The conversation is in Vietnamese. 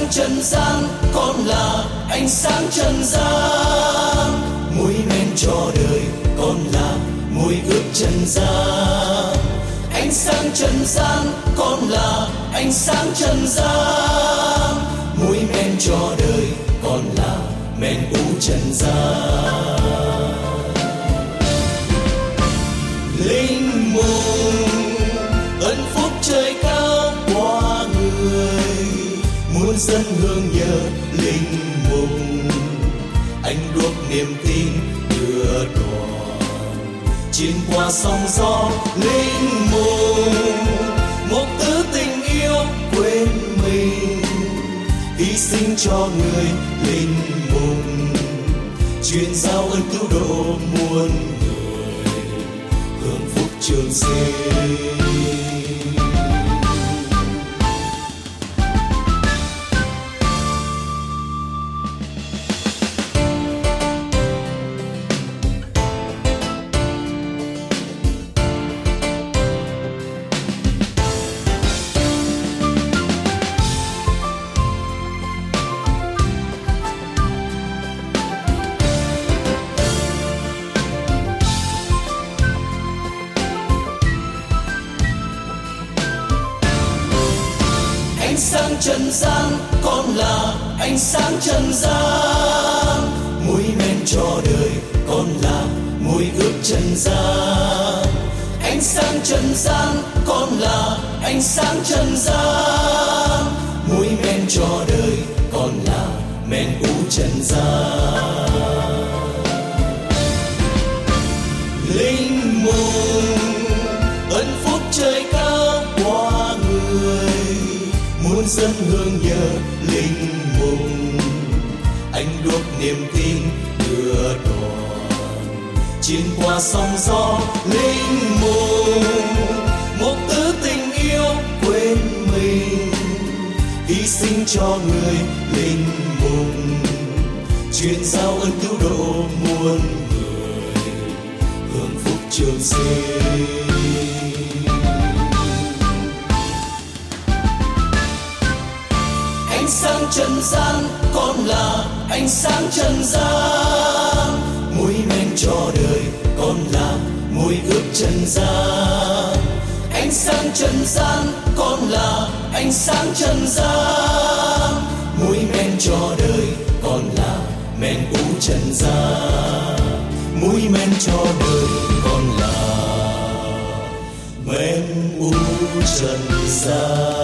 trần gian, con là ánh sáng trần gian. Muối men cho đời, con là muối ướp trần gian. Ánh sáng trần gian, con là ánh sáng trần gian. Muối men cho đời, con là men u trần gian. Linh mùng ân phúc trời cao qua người, muôn dân hương nhớ linh mùng. Anh đuốc niềm tin đưa đoàn chiến qua sóng gió. Linh mùng một tứ tình yêu quên mình, hy sinh cho người. Linh mùng truyền giao ơn cứu độ muôn người, hưởng phúc trường sinh. Ánh sáng trần gian, con là ánh sáng trần gian. Muối men cho đời, con là muối ướp trần gian. Ánh sáng trần gian, con là ánh sáng trần gian. Muối men cho đời, con là men u trần gian. Linh mùng ân phúc trời cao qua người, muôn dân hương nhớ linh mùng. Anh đuốc niềm tin đưa đoàn chiến qua sóng gió. Linh mùng một tứ tình yêu quên mình, hy sinh cho người. Linh mùng truyền giao ơn cứu độ muôn người, hưởng phúc trường sinh. Ánh sáng trần gian, con là ánh sáng trần gian. Muối men cho đời, con là muối ướp trần gian. Ánh sáng trần gian, con là ánh sáng trần gian. Muối men cho đời, con là men u trần gian. Muối men cho đời, con là men u trần gian.